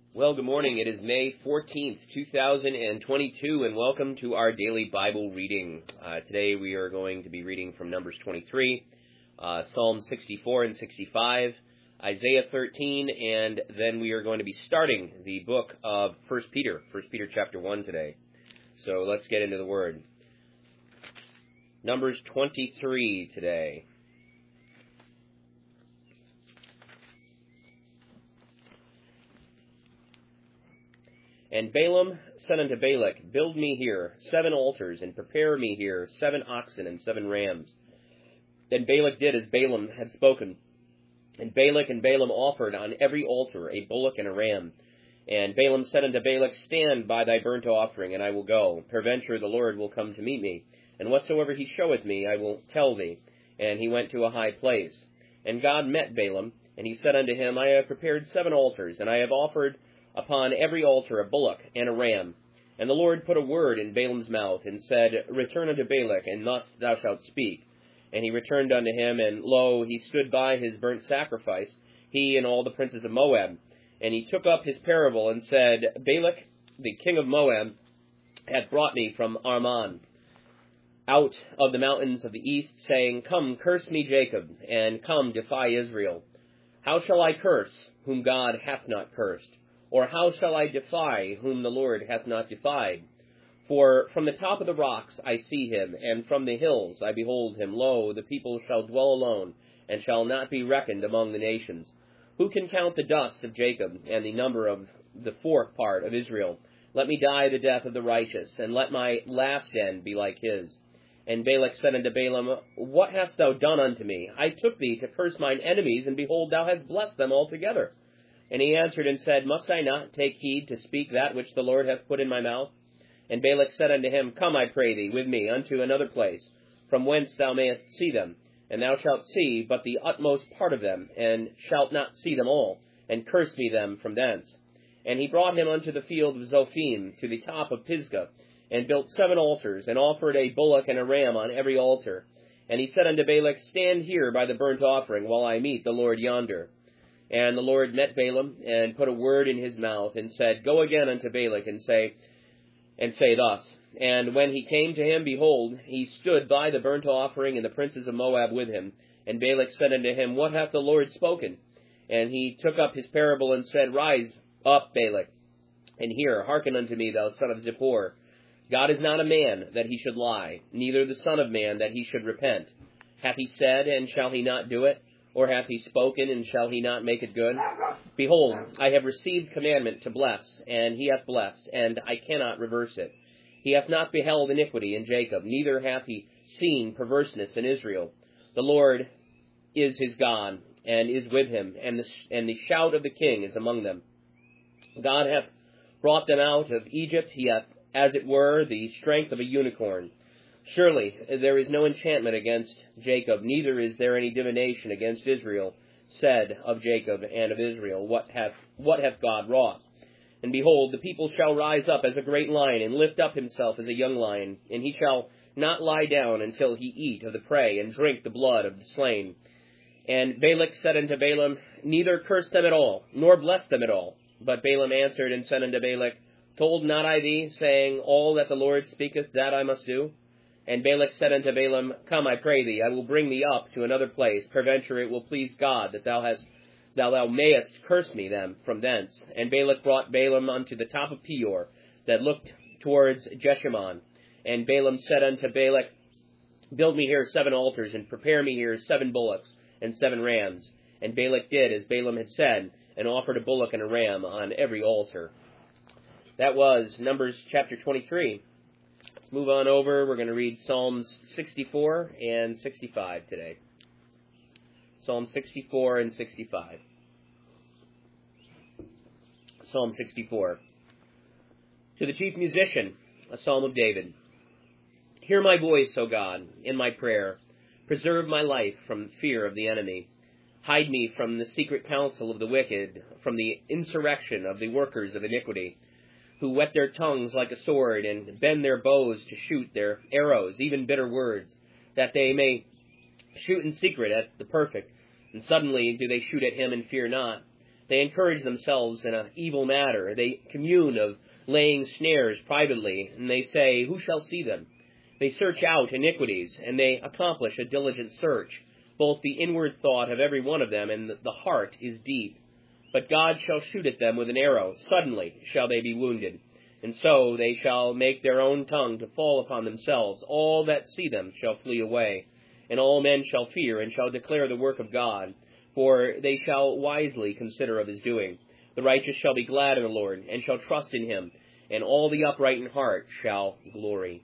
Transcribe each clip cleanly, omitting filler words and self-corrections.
Well, good morning. It is May 14th, 2022, and welcome to our daily Bible reading. Today we are going to be reading from Numbers 23, Psalm 64 and 65, Isaiah 13, and then we are going to be starting the book of 1 Peter chapter 1 today. So let's get into the Word. Numbers 23 today. And Balaam said unto Balak, Build me here 7 altars, and prepare me here 7 oxen and 7 rams. Then Balak did as Balaam had spoken. And Balak and Balaam offered on every altar a bullock and a ram. And Balaam said unto Balak, Stand by thy burnt offering, and I will go. Peradventure the Lord will come to meet me. And whatsoever he showeth me, I will tell thee. And he went to a high place. And God met Balaam, and he said unto him, I have prepared 7 altars, and I have offered upon every altar a bullock and a ram. And the Lord put a word in Balaam's mouth, and said, Return unto Balak, and thus thou shalt speak. And he returned unto him, and lo, he stood by his burnt sacrifice, he and all the princes of Moab. And he took up his parable, and said, Balak, the king of Moab, hath brought me from Arman, out of the mountains of the east, saying, Come, curse me, Jacob, and come, defy Israel. How shall I curse, whom God hath not cursed? Or how shall I defy whom the Lord hath not defied? For from the top of the rocks I see him, and from the hills I behold him. Lo, the people shall dwell alone, and shall not be reckoned among the nations. Who can count the dust of Jacob, and the number of the 4th part of Israel? Let me die the death of the righteous, and let my last end be like his. And Balak said unto Balaam, What hast thou done unto me? I took thee to curse mine enemies, and behold, thou hast blessed them altogether. And he answered and said, Must I not take heed to speak that which the Lord hath put in my mouth? And Balak said unto him, Come, I pray thee, with me unto another place, from whence thou mayest see them. And thou shalt see but the utmost part of them, and shalt not see them all, and curse me them from thence. And he brought him unto the field of Zophim, to the top of Pisgah, and built 7 altars, and offered a bullock and a ram on every altar. And he said unto Balak, Stand here by the burnt offering, while I meet the Lord yonder. And the Lord met Balaam, and put a word in his mouth, and said, Go again unto Balak, and say thus. And when he came to him, behold, he stood by the burnt offering, and the princes of Moab with him. And Balak said unto him, What hath the Lord spoken? And he took up his parable, and said, Rise up, Balak, and hear, hearken unto me, thou son of Zippor. God is not a man, that he should lie, neither the son of man, that he should repent. Hath he said, and shall he not do it? Or hath he spoken, and shall he not make it good? Behold, I have received commandment to bless, and he hath blessed, and I cannot reverse it. He hath not beheld iniquity in Jacob, neither hath he seen perverseness in Israel. The Lord is his God, and is with him, and the shout of the king is among them. God hath brought them out of Egypt, he hath, as it were, the strength of a unicorn. Surely there is no enchantment against Jacob, neither is there any divination against Israel, said of Jacob and of Israel, What hath God wrought? And behold, the people shall rise up as a great lion, and lift up himself as a young lion, and he shall not lie down until he eat of the prey, and drink the blood of the slain. And Balak said unto Balaam, Neither curse them at all, nor bless them at all. But Balaam answered and said unto Balak, Told not I thee, saying, All that the Lord speaketh, that I must do? And Balak said unto Balaam, Come, I pray thee, I will bring thee up to another place. Peradventure it will please God that thou mayest curse me them from thence. And Balak brought Balaam unto the top of Peor, that looked towards Jeshimon. And Balaam said unto Balak, Build me here 7 altars, and prepare me here 7 bullocks and 7 rams. And Balak did as Balaam had said, and offered a bullock and a ram on every altar. That was Numbers chapter 23. Move on over. We're going to read Psalms 64 and 65 today. Psalm 64 and 65. Psalm 64. To the chief musician, a psalm of David. Hear my voice, O God, in my prayer. Preserve my life from fear of the enemy. Hide me from the secret counsel of the wicked, from the insurrection of the workers of iniquity, who whet their tongues like a sword, and bend their bows to shoot their arrows, even bitter words, that they may shoot in secret at the perfect, and suddenly do they shoot at him and fear not. They encourage themselves in an evil matter. They commune of laying snares privately, and they say, who shall see them? They search out iniquities, and they accomplish a diligent search. Both the inward thought of every one of them and the heart is deep. But God shall shoot at them with an arrow. Suddenly shall they be wounded. And so they shall make their own tongue to fall upon themselves. All that see them shall flee away. And all men shall fear, and shall declare the work of God. For they shall wisely consider of his doing. The righteous shall be glad in the Lord, and shall trust in him. And all the upright in heart shall glory.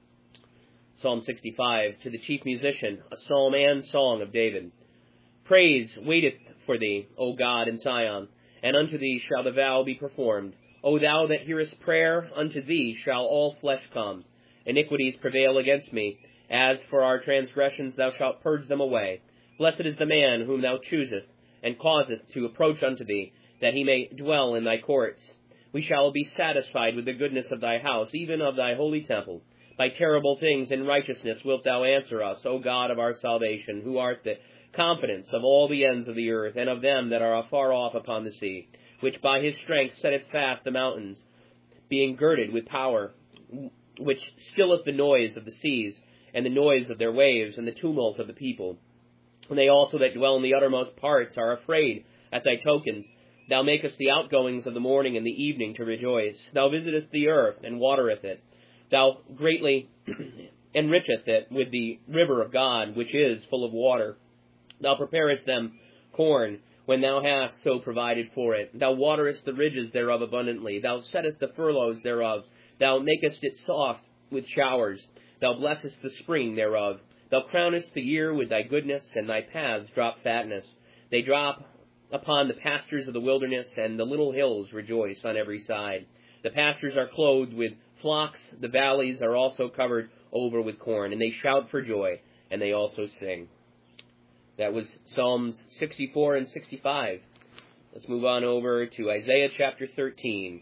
Psalm 65, to the chief musician, a psalm and song of David. Praise waiteth for thee, O God, in Zion, and unto thee shall the vow be performed. O thou that hearest prayer, unto thee shall all flesh come. Iniquities prevail against me. As for our transgressions, thou shalt purge them away. Blessed is the man whom thou choosest, and causeth to approach unto thee, that he may dwell in thy courts. We shall be satisfied with the goodness of thy house, even of thy holy temple. By terrible things in righteousness wilt thou answer us, O God of our salvation, who art the confidence of all the ends of the earth, and of them that are afar off upon the sea, which by his strength setteth fast the mountains, being girded with power, which stilleth the noise of the seas, and the noise of their waves, and the tumult of the people. And they also that dwell in the uttermost parts are afraid at thy tokens. Thou makest the outgoings of the morning and the evening to rejoice. Thou visitest the earth, and watereth it. Thou greatly enricheth it with the river of God, which is full of water. Thou preparest them corn, when thou hast so provided for it. Thou waterest the ridges thereof abundantly. Thou settest the furrows thereof. Thou makest it soft with showers. Thou blessest the spring thereof. Thou crownest the year with thy goodness, and thy paths drop fatness. They drop upon the pastures of the wilderness, and the little hills rejoice on every side. The pastures are clothed with flocks, the valleys are also covered over with corn, and they shout for joy, and they also sing. That was Psalms 64 and 65. Let's move on over to Isaiah chapter 13.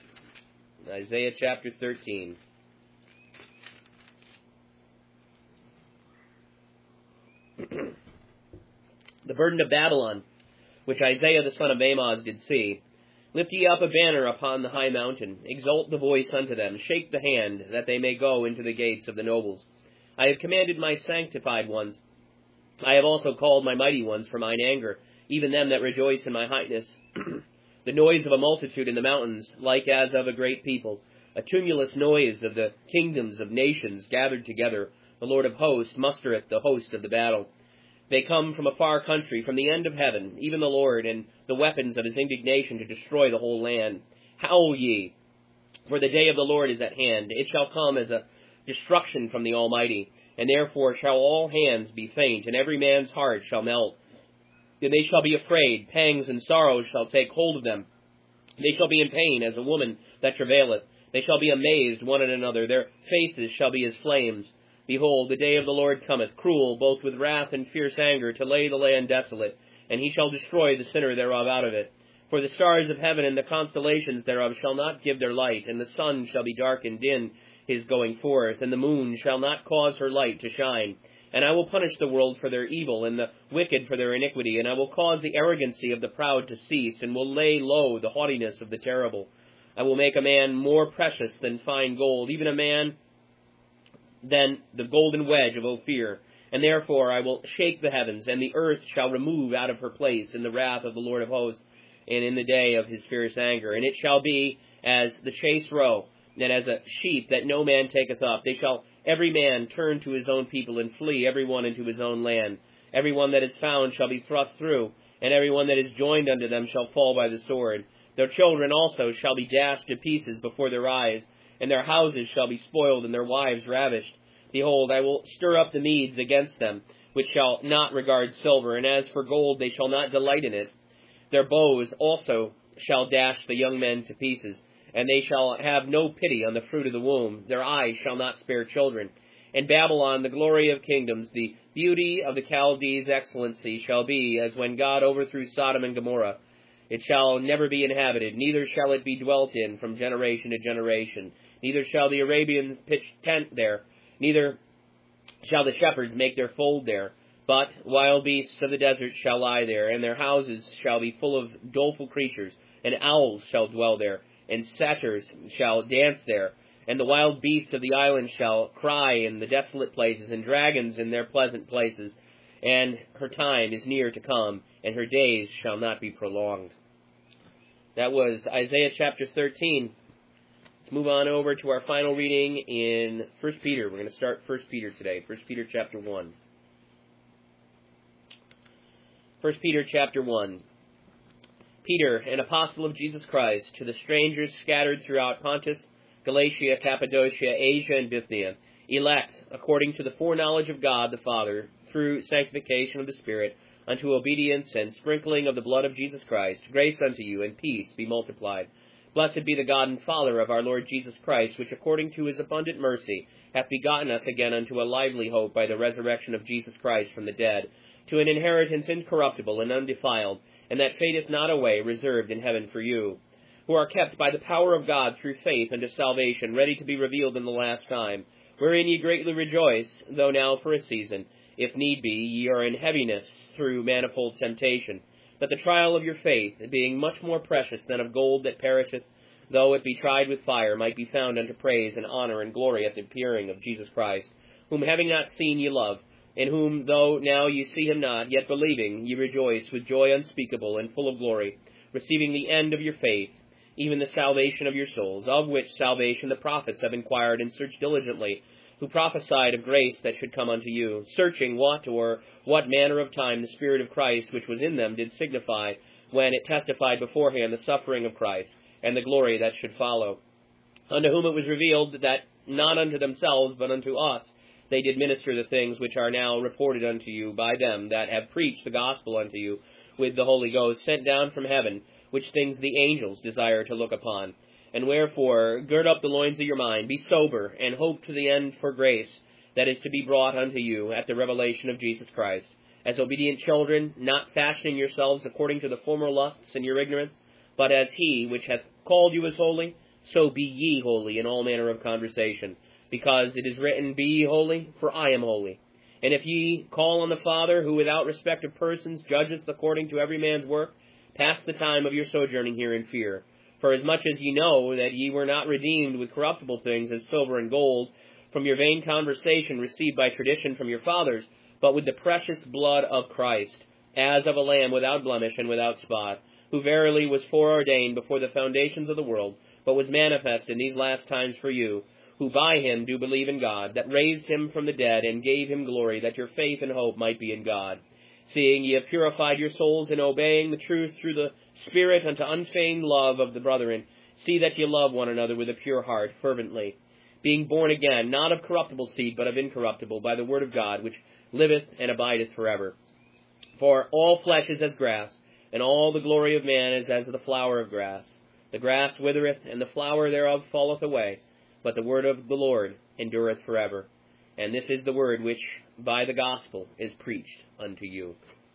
Isaiah chapter 13. The burden of Babylon, which Isaiah the son of Amoz did see. Lift ye up a banner upon the high mountain. Exalt the voice unto them. Shake the hand, that they may go into the gates of the nobles. I have commanded my sanctified ones. I have also called my mighty ones for mine anger, even them that rejoice in my highness. The noise of a multitude in the mountains, like as of a great people. A tumultuous noise of the kingdoms of nations gathered together. The Lord of hosts mustereth the host of the battle. They come from a far country, from the end of heaven, even the Lord, and the weapons of his indignation to destroy the whole land. Howl ye, for the day of the Lord is at hand. It shall come as a destruction from the Almighty, and therefore shall all hands be faint, and every man's heart shall melt. Then they shall be afraid, pangs and sorrows shall take hold of them. They shall be in pain as a woman that travaileth. They shall be amazed one at another. Their faces shall be as flames. Behold, the day of the Lord cometh, cruel, both with wrath and fierce anger, to lay the land desolate, and he shall destroy the sinner thereof out of it. For the stars of heaven and the constellations thereof shall not give their light, and the sun shall be darkened in his going forth, and the moon shall not cause her light to shine. And I will punish the world for their evil, and the wicked for their iniquity, and I will cause the arrogancy of the proud to cease, and will lay low the haughtiness of the terrible. I will make a man more precious than fine gold, even a man than the golden wedge of Ophir. And therefore I will shake the heavens, and the earth shall remove out of her place in the wrath of the Lord of hosts, and in the day of his fierce anger. And it shall be as the chase roe, and as a sheep that no man taketh up. They shall every man turn to his own people, and flee every one into his own land. Every one that is found shall be thrust through, and every one that is joined unto them shall fall by the sword. Their children also shall be dashed to pieces before their eyes, and their houses shall be spoiled, and their wives ravished. Behold, I will stir up the Medes against them, which shall not regard silver, and as for gold they shall not delight in it. Their bows also shall dash the young men to pieces, and they shall have no pity on the fruit of the womb. Their eyes shall not spare children. In Babylon, the glory of kingdoms, the beauty of the Chaldees' excellency shall be as when God overthrew Sodom and Gomorrah. It shall never be inhabited, neither shall it be dwelt in from generation to generation. Neither shall the Arabians pitch tent there, neither shall the shepherds make their fold there. But wild beasts of the desert shall lie there, and their houses shall be full of doleful creatures, and owls shall dwell there, and satyrs shall dance there, and the wild beasts of the island shall cry in the desolate places, and dragons in their pleasant places. And her time is near to come, and her days shall not be prolonged. That was Isaiah chapter 13. Let's move on over to our final reading in 1 Peter. We're going to start 1 Peter today, 1 Peter chapter 1. 1 Peter chapter 1. Peter, an apostle of Jesus Christ, to the strangers scattered throughout Pontus, Galatia, Cappadocia, Asia, and Bithynia, elect, according to the foreknowledge of God the Father, through sanctification of the Spirit, unto obedience and sprinkling of the blood of Jesus Christ, grace unto you, and peace be multiplied. Blessed be the God and Father of our Lord Jesus Christ, which according to his abundant mercy hath begotten us again unto a lively hope by the resurrection of Jesus Christ from the dead, to an inheritance incorruptible and undefiled, and that fadeth not away, reserved in heaven for you, who are kept by the power of God through faith unto salvation, ready to be revealed in the last time, wherein ye greatly rejoice, though now for a season, if need be, ye are in heaviness through manifold temptation, that the trial of your faith, being much more precious than of gold that perisheth, though it be tried with fire, might be found unto praise and honor and glory at the appearing of Jesus Christ, whom having not seen ye love, in whom, though now ye see him not, yet believing, ye rejoice with joy unspeakable and full of glory, receiving the end of your faith, even the salvation of your souls, of which salvation the prophets have inquired and searched diligently, who prophesied of grace that should come unto you, searching what manner of time the Spirit of Christ which was in them did signify, when it testified beforehand the suffering of Christ, and the glory that should follow, unto whom it was revealed that not unto themselves, but unto us, they did minister the things which are now reported unto you by them that have preached the gospel unto you with the Holy Ghost sent down from heaven, which things the angels desire to look upon. And wherefore, gird up the loins of your mind, be sober, and hope to the end for grace that is to be brought unto you at the revelation of Jesus Christ. As obedient children, not fashioning yourselves according to the former lusts in your ignorance, but as he which hath called you is holy, so be ye holy in all manner of conversation. Because it is written, Be ye holy, for I am holy. And if ye call on the Father, who without respect of persons judgeth according to every man's work, pass the time of your sojourning here in fear. For as much as ye know that ye were not redeemed with corruptible things as silver and gold, from your vain conversation received by tradition from your fathers, but with the precious blood of Christ, as of a lamb without blemish and without spot, who verily was foreordained before the foundations of the world, but was manifest in these last times for you, who by him do believe in God, that raised him from the dead, and gave him glory, that your faith and hope might be in God. Seeing ye have purified your souls in obeying the truth through the Spirit unto unfeigned love of the brethren, see that ye love one another with a pure heart fervently, being born again, not of corruptible seed, but of incorruptible, by the word of God, which liveth and abideth forever. For all flesh is as grass, and all the glory of man is as the flower of grass. The grass withereth, and the flower thereof falleth away, but the word of the Lord endureth forever. And this is the word which by the gospel is preached unto you.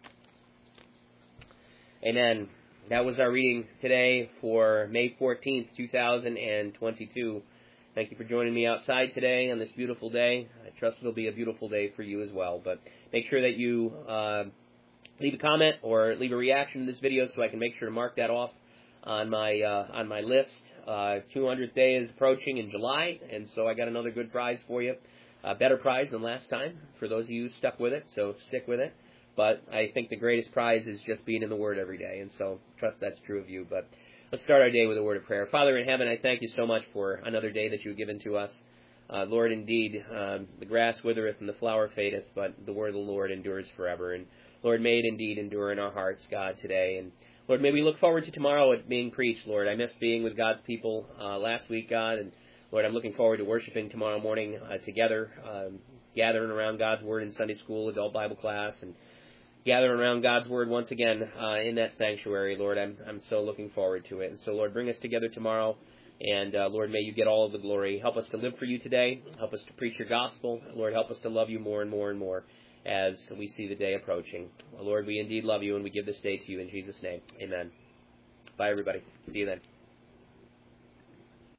Amen. That was our reading today for May 14th, 2022. Thank you for joining me outside today on this beautiful day. I trust it'll be a beautiful day for you as well. But make sure that you leave a comment or leave a reaction to this video so I can make sure to mark that off on my list. 200th day is approaching in July, and so I got another good prize for you. A better prize than last time for those of you who stuck with it, so stick with it. But I think the greatest prize is just being in the Word every day, and so trust that's true of you. But let's start our day with a word of prayer. Father in heaven, I thank you so much for another day that you've given to us. Lord, indeed, the grass withereth and the flower fadeth, but the word of the Lord endures forever. And Lord, may it indeed endure in our hearts, God, today. And Lord, may we look forward to tomorrow at being preached, Lord. I missed being with God's people last week, God, and Lord, I'm looking forward to worshiping tomorrow morning together, gathering around God's Word in Sunday school, adult Bible class, and gathering around God's Word once again in that sanctuary, Lord. I'm so looking forward to it. And so, Lord, bring us together tomorrow, and Lord, may you get all of the glory. Help us to live for you today. Help us to preach your gospel. Lord, help us to love you more and more and more as we see the day approaching. Lord, we indeed love you, and we give this day to you in Jesus' name. Amen. Bye, everybody. See you then.